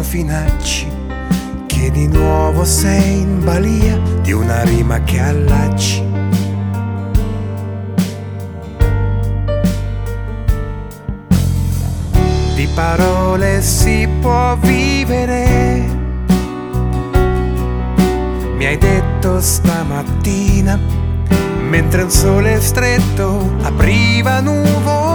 strofinacci, che di nuovo sei in balia di una rima che allacci. Di parole si può vivere, mi hai detto stamattina, mentre un sole stretto apriva nuvole.